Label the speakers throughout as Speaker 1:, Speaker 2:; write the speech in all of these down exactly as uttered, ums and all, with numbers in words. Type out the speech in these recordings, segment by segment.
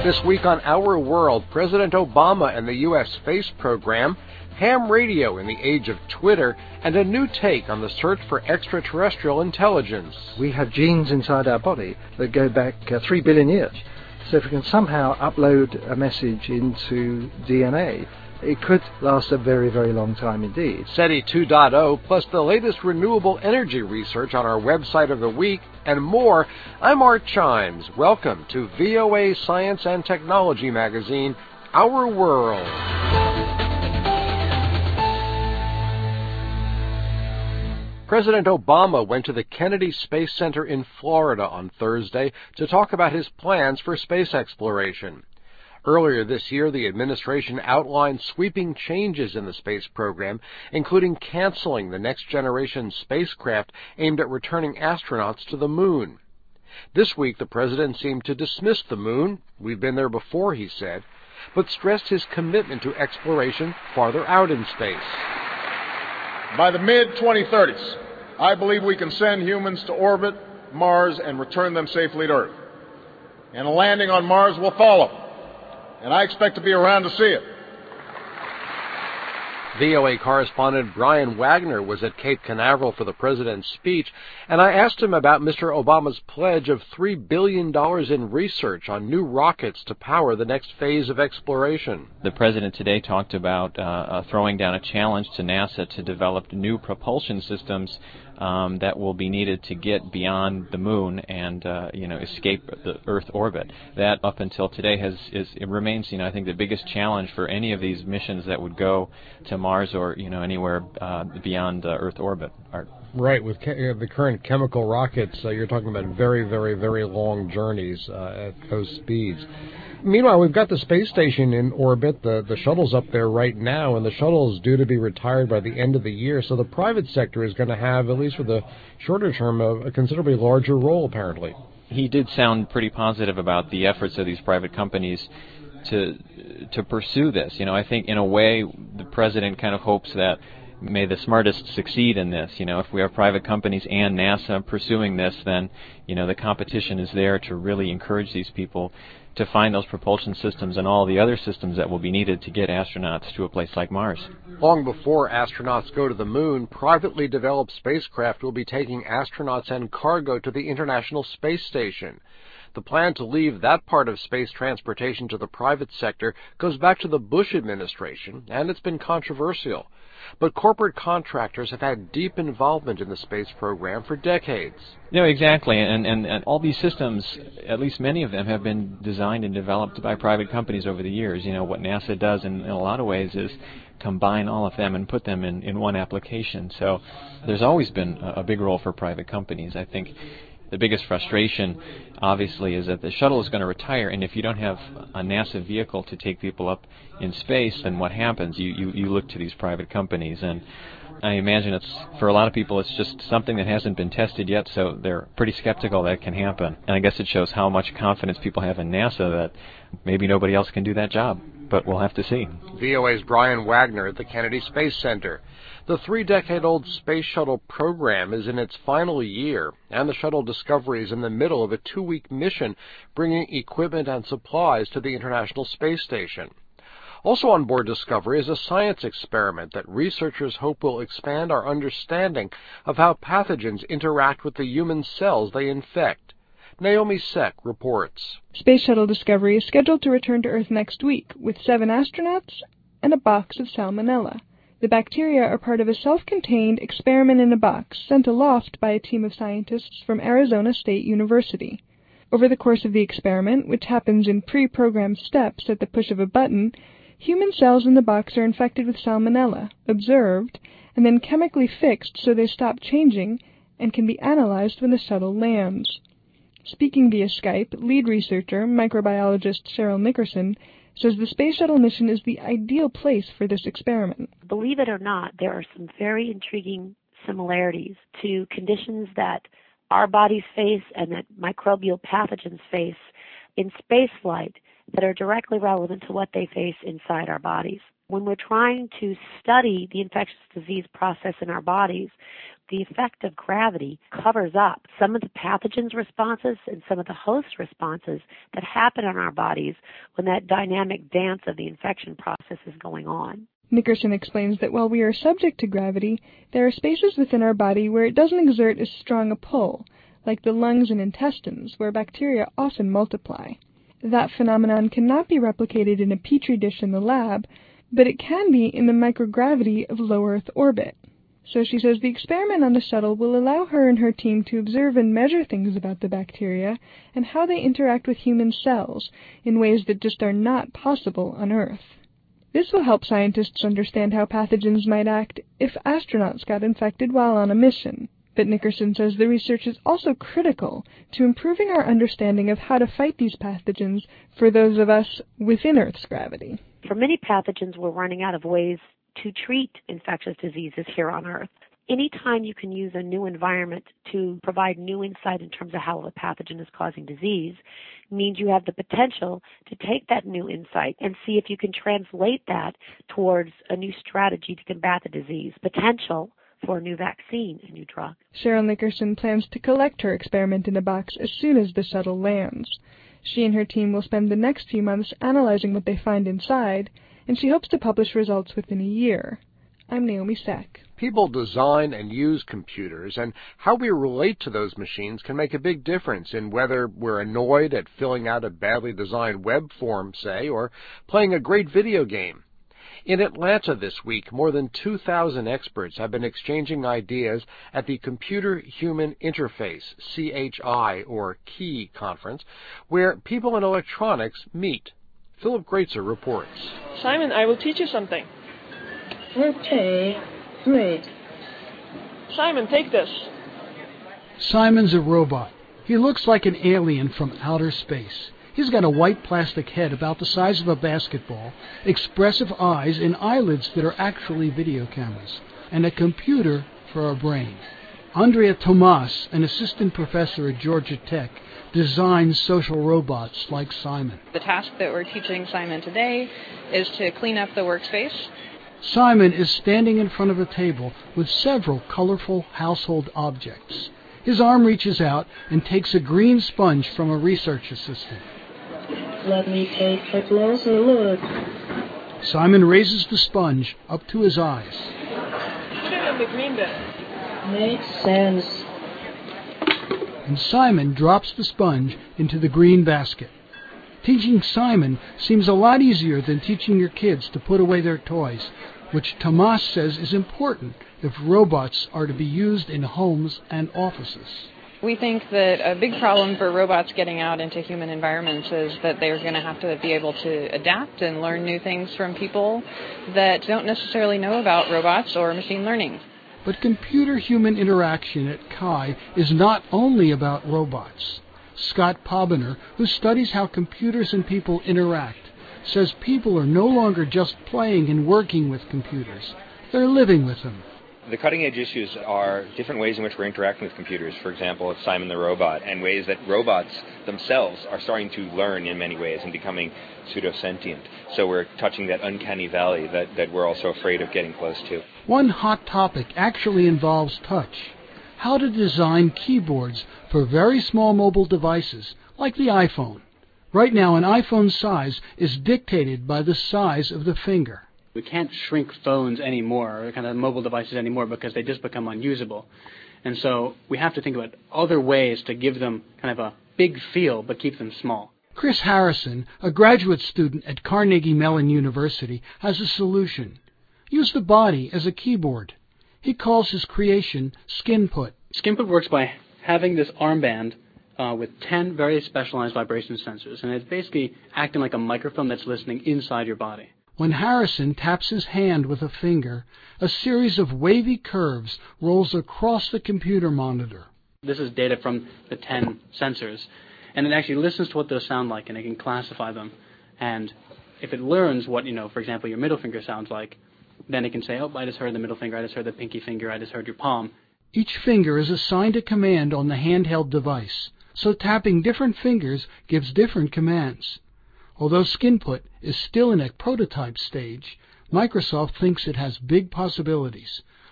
Speaker 1: This week on Our World, President Obama and the U S space program, ham radio in the age of Twitter, and a new take on the search for extraterrestrial intelligence.
Speaker 2: We have genes inside our body that go back uh, three billion years. So if we can somehow upload a message into D N A, it could last a very, very long time indeed.
Speaker 1: SETI two point oh, plus the latest renewable energy research on our website of the week, and more. I'm Art Chimes. Welcome to V O A Science and Technology magazine, Our World. President Obama went to the Kennedy Space Center in Florida on Thursday to talk about his plans for space exploration. Earlier this year, the administration outlined sweeping changes in the space program, including canceling the next-generation spacecraft aimed at returning astronauts to the moon. This week, the president seemed to dismiss the moon. We've been there before, he said, but stressed his commitment to exploration farther out in space.
Speaker 3: By the mid twenty thirties, I believe we can send humans to orbit Mars and return them safely to Earth. And a landing on Mars will follow. And I expect to be around to see it.
Speaker 1: V O A correspondent Brian Wagner was at Cape Canaveral for the president's speech, and I asked him about Mister Obama's pledge of three billion dollars in research on new rockets to power the next phase of exploration.
Speaker 4: The president today talked about uh, uh, throwing down a challenge to NASA to develop new propulsion systems Um, that will be needed to get beyond the moon and uh, you know escape the Earth orbit. That up until today has is it remains you know I think the biggest challenge for any of these missions that would go to Mars or you know anywhere uh, beyond uh, Earth orbit. Art.
Speaker 5: Right, with ke- the current chemical rockets, uh, you're talking about very, very, very long journeys uh, at those speeds. Meanwhile, we've got the space station in orbit. The, the shuttle's up there right now, and the shuttle is due to be retired by the end of the year. So the private sector is going to have, at least for the shorter term, a, a considerably larger role, apparently.
Speaker 4: He did sound pretty positive about the efforts of these private companies to to pursue this. You know, I think in a way the president kind of hopes that may the smartest succeed in this. You know, if we have private companies and NASA pursuing this, then, you know, the competition is there to really encourage these people to find those propulsion systems and all the other systems that will be needed to get astronauts to a place like Mars.
Speaker 1: Long before astronauts go to the moon, privately developed spacecraft will be taking astronauts and cargo to the International Space Station. The plan to leave that part of space transportation to the private sector goes back to the Bush administration, and it's been controversial. But corporate contractors have had deep involvement in the space program for decades.
Speaker 4: No, exactly, and, and, and all these systems, at least many of them, have been designed and developed by private companies over the years. You know, what NASA does in, in a lot of ways is combine all of them and put them in, in one application. So there's always been a, a big role for private companies. I think the biggest frustration, obviously, is that the shuttle is going to retire, and if you don't have a NASA vehicle to take people up in space, then what happens? You, you, you look to these private companies, and I imagine it's, for a lot of people, it's just something that hasn't been tested yet, so they're pretty skeptical that it can happen. And I guess it shows how much confidence people have in NASA that maybe nobody else can do that job, but we'll have to see.
Speaker 1: V O A's Brian Wagner at the Kennedy Space Center. The three-decade-old Space Shuttle program is in its final year, and the shuttle Discovery is in the middle of a two-week mission bringing equipment and supplies to the International Space Station. Also on board Discovery is a science experiment that researchers hope will expand our understanding of how pathogens interact with the human cells they infect. Naomi Seck reports.
Speaker 6: Space Shuttle Discovery is scheduled to return to Earth next week with seven astronauts and a box of salmonella. The bacteria are part of a self-contained experiment in a box sent aloft by a team of scientists from Arizona State University. Over the course of the experiment, which happens in pre-programmed steps at the push of a button, human cells in the box are infected with salmonella, observed, and then chemically fixed so they stop changing and can be analyzed when the shuttle lands. Speaking via Skype, lead researcher, microbiologist Cheryl Nickerson, says the Space Shuttle mission is the ideal place for this experiment.
Speaker 7: Believe it or not, there are some very intriguing similarities to conditions that our bodies face and that microbial pathogens face in spaceflight that are directly relevant to what they face inside our bodies. When we're trying to study the infectious disease process in our bodies, the effect of gravity covers up some of the pathogens responses and some of the host responses that happen in our bodies when that dynamic dance of the infection process is going on.
Speaker 6: Nickerson explains that while we are subject to gravity, there are spaces within our body where it doesn't exert as strong a pull, like the lungs and intestines, where bacteria often multiply. That phenomenon cannot be replicated in a petri dish in the lab, but it can be in the microgravity of low Earth orbit. So she says the experiment on the shuttle will allow her and her team to observe and measure things about the bacteria and how they interact with human cells in ways that just are not possible on Earth. This will help scientists understand how pathogens might act if astronauts got infected while on a mission. But Nickerson says the research is also critical to improving our understanding of how to fight these pathogens for those of us within Earth's gravity.
Speaker 7: For many pathogens, we're running out of ways to treat infectious diseases here on Earth. Anytime you can use a new environment to provide new insight in terms of how a pathogen is causing disease means you have the potential to take that new insight and see if you can translate that towards a new strategy to combat the disease, potential for a new vaccine, a new drug.
Speaker 6: Cheryl Nickerson plans to collect her experiment in a box as soon as the shuttle lands. She and her team will spend the next few months analyzing what they find inside, and she hopes to publish results within a year. I'm Naomi Sack.
Speaker 1: People design and use computers, and how we relate to those machines can make a big difference in whether we're annoyed at filling out a badly designed web form, say, or playing a great video game. In Atlanta this week, more than two thousand experts have been exchanging ideas at the Computer-Human Interface, C H I, or KEY conference, where people in electronics meet. Philip Greitzer reports.
Speaker 8: Simon, I will teach you something.
Speaker 9: Okay, great.
Speaker 8: Simon, take this.
Speaker 10: Simon's a robot. He looks like an alien from outer space. He's got a white plastic head about the size of a basketball, expressive eyes, and eyelids that are actually video cameras, and a computer for a brain. Andrea Tomas, an assistant professor at Georgia Tech, designs social robots like Simon.
Speaker 11: The task that we're teaching Simon today is to clean up the workspace.
Speaker 10: Simon is standing in front of a table with several colorful household objects. His arm reaches out and takes a green sponge from a research assistant.
Speaker 9: Let me take a closer look.
Speaker 10: Simon raises the sponge up to his eyes.
Speaker 8: Put it in the green bin.
Speaker 9: Makes sense.
Speaker 10: And Simon drops the sponge into the green basket. Teaching Simon seems a lot easier than teaching your kids to put away their toys, which Tomas says is important if robots are to be used in homes and offices.
Speaker 11: We think that a big problem for robots getting out into human environments is that they're going to have to be able to adapt and learn new things from people that don't necessarily know about robots or machine learning.
Speaker 10: But computer-human interaction at KEY is not only about robots. Scott Pobiner, who studies how computers and people interact, says people are no longer just playing and working with computers. They're living with them.
Speaker 12: The cutting-edge issues are different ways in which we're interacting with computers. For example, it's Simon the robot, and ways that robots themselves are starting to learn in many ways and becoming pseudo-sentient. So we're touching that uncanny valley that, that we're also afraid of getting close to.
Speaker 10: One hot topic actually involves touch. How to design keyboards for very small mobile devices, like the iPhone. Right now, an iPhone's size is dictated by the size of the finger.
Speaker 13: We can't shrink phones anymore, or kind of mobile devices anymore, because they just become unusable. And so we have to think about other ways to give them kind of a big feel, but keep them small.
Speaker 10: Chris Harrison, a graduate student at Carnegie Mellon University, has a solution. Use the body as a keyboard. He calls his creation SkinPut.
Speaker 13: SkinPut works by having this armband uh, with ten very specialized vibration sensors, and it's basically acting like a microphone that's listening inside your body.
Speaker 10: When Harrison taps his hand with a finger, a series of wavy curves rolls across the computer monitor.
Speaker 13: This is data from the ten sensors, and it actually listens to what those sound like, and it can classify them. And if it learns what, you know, for example, your middle finger sounds like, then it can say, oh, I just heard the middle finger, I just heard the pinky finger, I just heard your palm.
Speaker 10: Each finger is assigned a command on the handheld device, so tapping different fingers gives different commands. Although SkinPut is still in a prototype stage, Microsoft thinks it has big possibilities.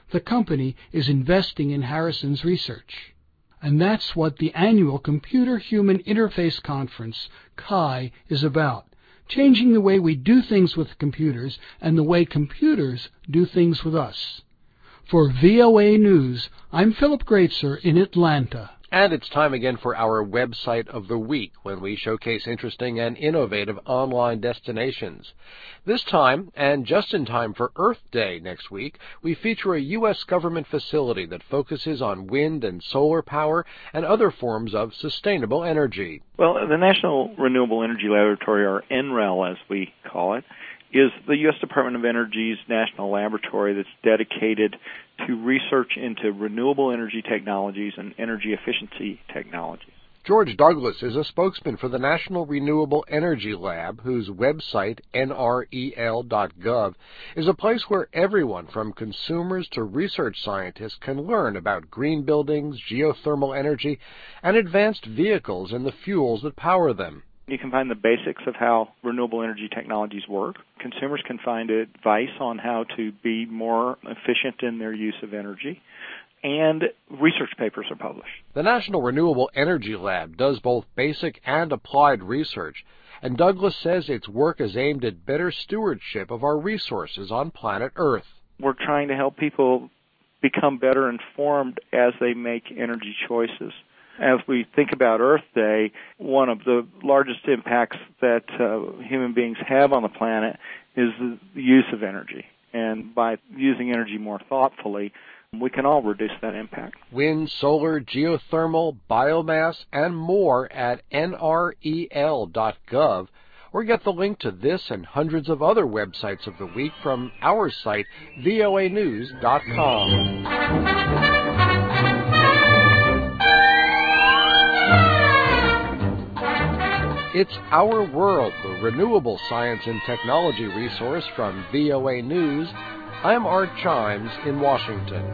Speaker 10: the company is investing in Harrison's research. And that's what the annual Computer-Human Interface Conference, C H I, is about, changing the way we do things with computers and the way computers do things with us. For V O A News, I'm Philip Greatzer in Atlanta.
Speaker 1: And it's time again for our website of the week, when we showcase interesting and innovative online destinations. This time, and just in time for Earth Day next week, we feature a U S government facility that focuses on wind and solar power and other forms of sustainable energy.
Speaker 14: Well, the National Renewable Energy Laboratory, or N R E L as we call it, is the U S Department of Energy's national laboratory that's dedicated to research into renewable energy technologies and energy efficiency technologies.
Speaker 1: George Douglas is a spokesman for the National Renewable Energy Lab, whose website, N R E L dot gov, is a place where everyone from consumers to research scientists can learn about green buildings, geothermal energy, and advanced vehicles and the fuels that power them.
Speaker 14: You can find the basics of how renewable energy technologies work. Consumers can find advice on how to be more efficient in their use of energy. And research papers are published.
Speaker 1: The National Renewable Energy Lab does both basic and applied research, and Douglas says its work is aimed at better stewardship of our resources on planet Earth.
Speaker 14: We're trying to help people become better informed as they make energy choices. As we think about Earth Day, one of the largest impacts that uh, human beings have on the planet is the use of energy. And by using energy more thoughtfully, we can all reduce that impact.
Speaker 1: Wind, solar, geothermal, biomass, and more at N R E L dot gov, or get the link to this and hundreds of other websites of the week from our site, V O A news dot com. It's Our World, the renewable science and technology resource from V O A News. I'm Art Chimes in Washington.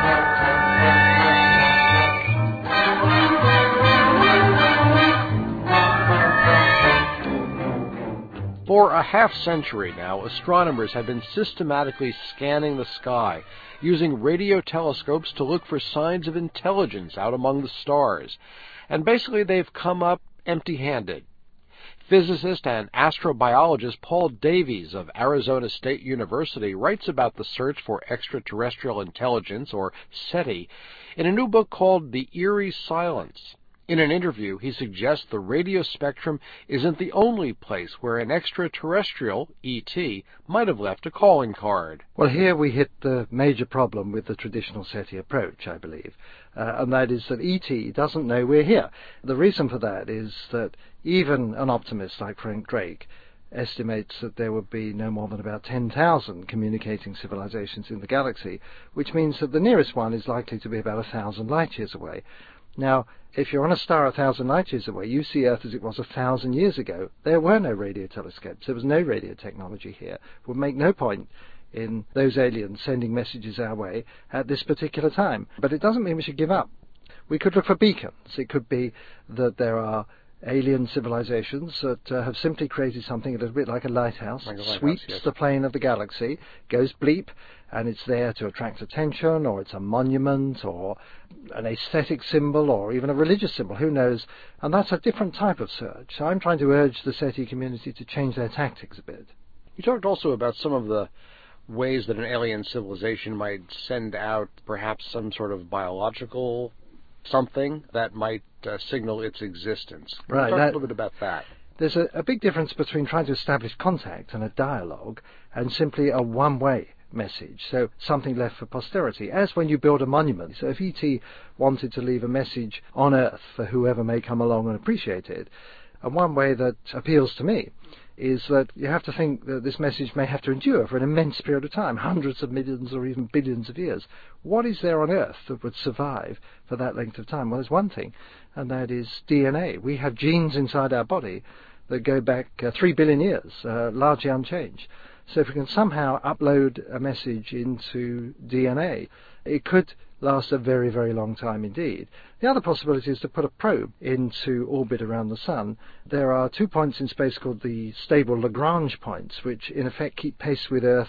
Speaker 1: For a half century now, astronomers have been systematically scanning the sky, using radio telescopes to look for signs of intelligence out among the stars. And basically they've come up empty-handed. Physicist and astrobiologist Paul Davies of Arizona State University writes about the search for extraterrestrial intelligence, or SETI, in a new book called The Eerie Silence. In an interview, he suggests the radio spectrum isn't the only place where an extraterrestrial, E T, might have left a calling card.
Speaker 2: Well, here we hit the major problem with the traditional SETI approach, I believe, uh, and that is that E T doesn't know we're here. The reason for that is that even an optimist like Frank Drake estimates that there would be no more than about ten thousand communicating civilizations in the galaxy, which means that the nearest one is likely to be about a thousand light years away. Now, if you're on a star a thousand light years away, you see Earth as it was a thousand years ago. There were no radio telescopes. There was no radio technology here. It would make no point in those aliens sending messages our way at this particular time. But it doesn't mean we should give up. We could look for beacons. It could be that there are alien civilizations that uh, have simply created something a little bit like a lighthouse,
Speaker 1: like a lighthouse
Speaker 2: sweeps
Speaker 1: yes.
Speaker 2: the plane of the galaxy, goes bleep, and it's there to attract attention, or it's a monument, or an aesthetic symbol, or even a religious symbol, who knows? And that's a different type of search. So I'm trying to urge the SETI community to change their tactics a bit.
Speaker 1: You talked also about some of the ways that an alien civilization might send out perhaps some sort of biological something that might uh, signal its existence. Can
Speaker 2: right,
Speaker 1: you talk
Speaker 2: that,
Speaker 1: a little bit about that?
Speaker 2: There's a, a big difference between trying to establish contact and a dialogue and simply a one-way message, so something left for posterity, as when you build a monument. So if E T wanted to leave a message on Earth for whoever may come along and appreciate it, and one way that appeals to me is that you have to think that this message may have to endure for an immense period of time, hundreds of millions or even billions of years. What is there on Earth that would survive for that length of time? Well, there's one thing, and that is D N A. We have genes inside our body that go back uh, three billion years, uh, largely unchanged. So if we can somehow upload a message into D N A, it could last a very, very long time indeed. The other possibility is to put a probe into orbit around the Sun. There are two points in space called the stable Lagrange points, which in effect keep pace with Earth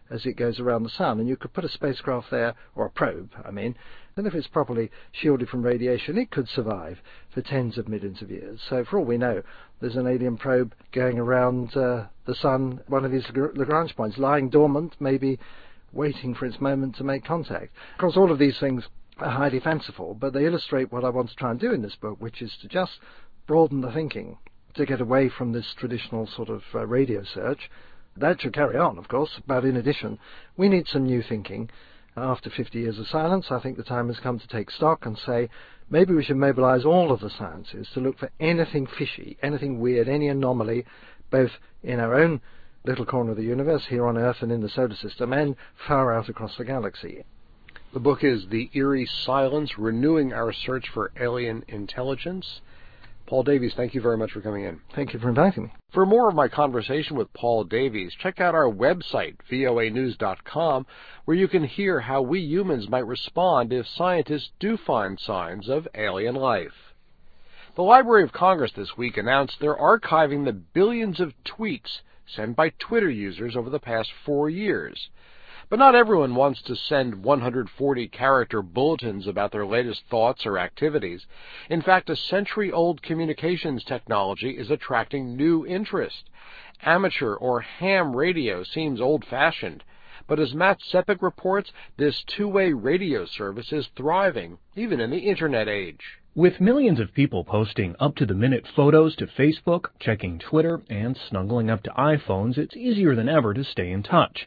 Speaker 2: as it goes around the sun. And you could put a spacecraft there, or a probe, I mean, and if it's properly shielded from radiation, it could survive for tens of millions of years. So for all we know, there's an alien probe going around uh, the sun, one of these Lagrange points, lying dormant, maybe waiting for its moment to make contact. Of course, all of these things are highly fanciful, but they illustrate what I want to try and do in this book, which is to just broaden the thinking, to get away from this traditional sort of uh, radio search. That should carry on, of course, but in addition, we need some new thinking. After fifty years of silence, I think the time has come to take stock and say, maybe we should mobilize all of the sciences to look for anything fishy, anything weird, any anomaly, both in our own little corner of the universe, here on Earth and in the solar system, and far out across the galaxy.
Speaker 1: The book is The Eerie Silence, Renewing Our Search for Alien Intelligence. Paul Davies, thank you very much for coming in.
Speaker 2: Thank you for inviting me.
Speaker 1: For more of my conversation with Paul Davies, check out our website, V O A news dot com, where you can hear how we humans might respond if scientists do find signs of alien life. The Library of Congress this week announced they're archiving the billions of tweets sent by Twitter users over the past four years. But not everyone wants to send one hundred forty character bulletins about their latest thoughts or activities. In fact, a century-old communications technology is attracting new interest. Amateur or ham radio seems old-fashioned, but as Matt Sepik reports, this two-way radio service is thriving, even in the Internet age.
Speaker 15: With millions of people posting up-to-the-minute photos to Facebook, checking Twitter, and snuggling up to iPhones, it's easier than ever to stay in touch.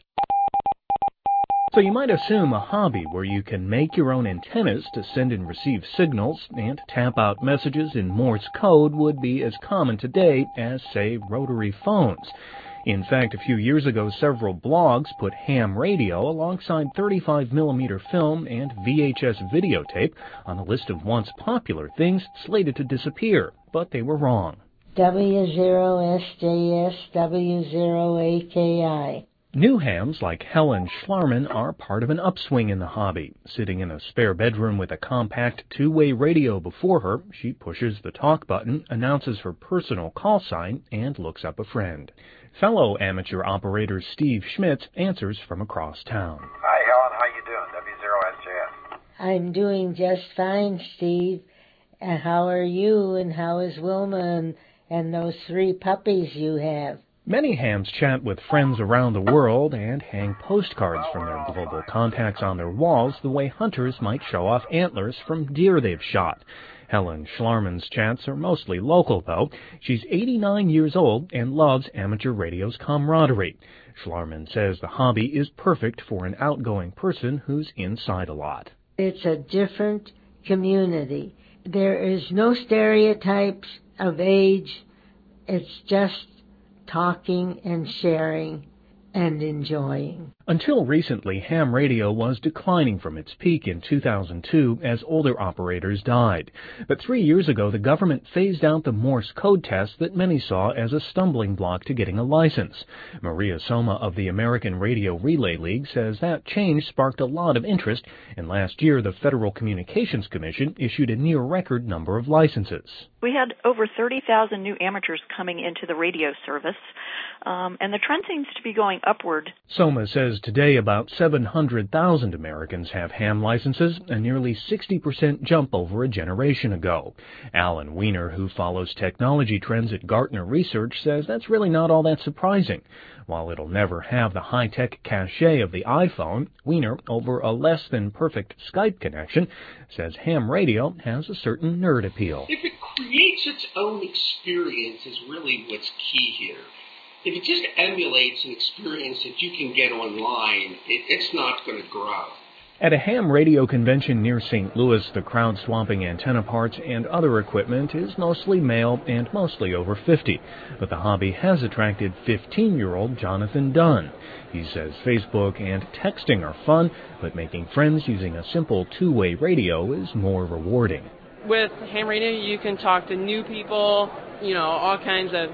Speaker 15: So you might assume a hobby where you can make your own antennas to send and receive signals and tap out messages in Morse code would be as common today as, say, rotary phones. In fact, a few years ago, several blogs put ham radio alongside thirty-five millimeter film and V H S videotape on a list of once popular things slated to disappear, but they were wrong.
Speaker 16: W zero S J S, W zero A K I.
Speaker 15: New hams like Helen Schlarman are part of an upswing in the hobby. Sitting in a spare bedroom with a compact two-way radio before her, she pushes the talk button, announces her personal call sign, and looks up a friend. Fellow amateur operator Steve Schmitz answers from across town.
Speaker 17: Hi, Helen. How you doing? W zero S J S.
Speaker 16: I'm doing just fine, Steve. And how are you, and how is Wilma and, and those three puppies you have?
Speaker 15: Many hams chat with friends around the world and hang postcards from their global contacts on their walls the way hunters might show off antlers from deer they've shot. Helen Schlarman's chats are mostly local, though. She's eighty-nine years old and loves amateur radio's camaraderie. Schlarman says the hobby is perfect for an outgoing person who's inside a lot.
Speaker 16: It's a different community. There is no stereotypes of age. It's just talking and sharing and enjoying.
Speaker 15: Until recently, ham radio was declining from its peak in two thousand two as older operators died. But three years ago, the government phased out the Morse code test that many saw as a stumbling block to getting a license. Maria Soma of the American Radio Relay League says that change sparked a lot of interest, and last year the Federal Communications Commission issued a near-record number of licenses.
Speaker 18: We had over thirty thousand new amateurs coming into the radio service, um, and the trend seems to be going upward.
Speaker 15: Soma says today about seven hundred thousand Americans have ham licenses, a nearly sixty percent jump over a generation ago. Alan Weiner, who follows technology trends at Gartner Research, says that's really not all that surprising. While it'll never have the high-tech cachet of the iPhone, Weiner, over a less-than-perfect Skype connection, says ham radio has a certain nerd appeal.
Speaker 19: If it creates its own experience is really what's key here. If it just emulates an experience that you can get online, it, it's not going to grow.
Speaker 15: At a ham radio convention near Saint Louis, the crowd swapping antenna parts and other equipment is mostly male and mostly over fifty. But the hobby has attracted fifteen-year-old Jonathan Dunn. He says Facebook and texting are fun, but making friends using a simple two-way radio is more rewarding.
Speaker 8: With ham radio, you can talk to new people, you know, all kinds of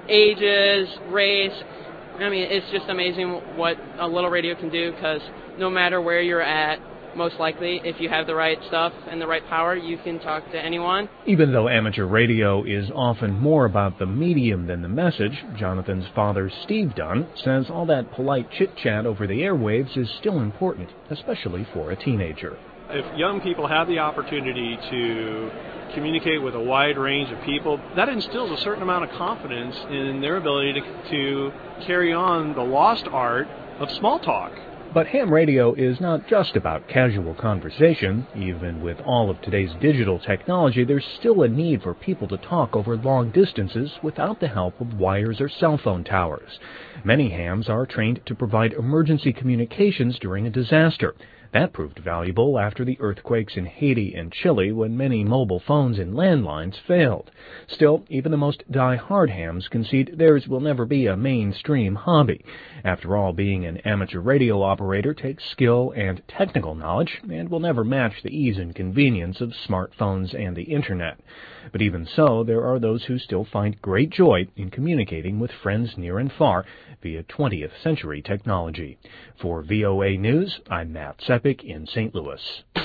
Speaker 8: ages, race. I mean, it's just amazing what a little radio can do, because no matter where you're at, most likely, if you have the right stuff and the right power, you can talk to anyone.
Speaker 15: Even though amateur radio is often more about the medium than the message, Jonathan's father, Steve Dunn, says all that polite chit-chat over the airwaves is still important, especially for a teenager.
Speaker 20: If young people have the opportunity to communicate with a wide range of people, that instills a certain amount of confidence in their ability to, to carry on the lost art of small talk.
Speaker 15: But ham radio is not just about casual conversation. Even with all of today's digital technology, there's still a need for people to talk over long distances without the help of wires or cell phone towers. Many hams are trained to provide emergency communications during a disaster. That proved valuable after the earthquakes in Haiti and Chile when many mobile phones and landlines failed. Still, even the most die-hard hams concede theirs will never be a mainstream hobby. After all, being an amateur radio operator takes skill and technical knowledge and will never match the ease and convenience of smartphones and the Internet. But even so, there are those who still find great joy in communicating with friends near and far via twentieth century technology. For V O A News, I'm Matt Sepik in Saint Louis.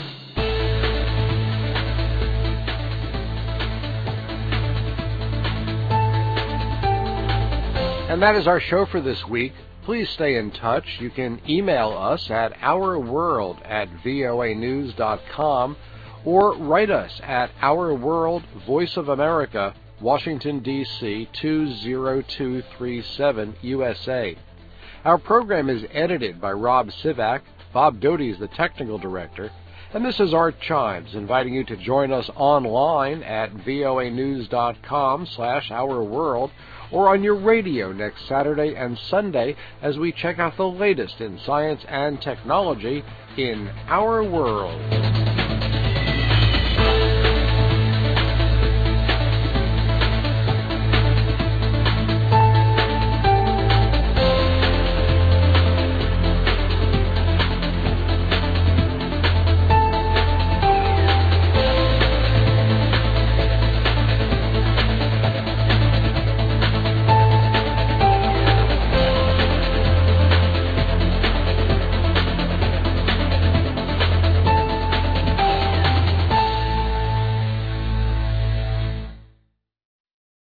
Speaker 1: And that is our show for this week. Please stay in touch. You can email us at ourworld at voa news dot com or write us at Our World, Voice of America, Washington, D C two zero two three seven, U S A. Our program is edited by Rob Sivak. Bob Doty is the technical director. And this is Art Chimes, inviting you to join us online at voa news dot com slash our world or on your radio next Saturday and Sunday as we check out the latest in science and technology in our world.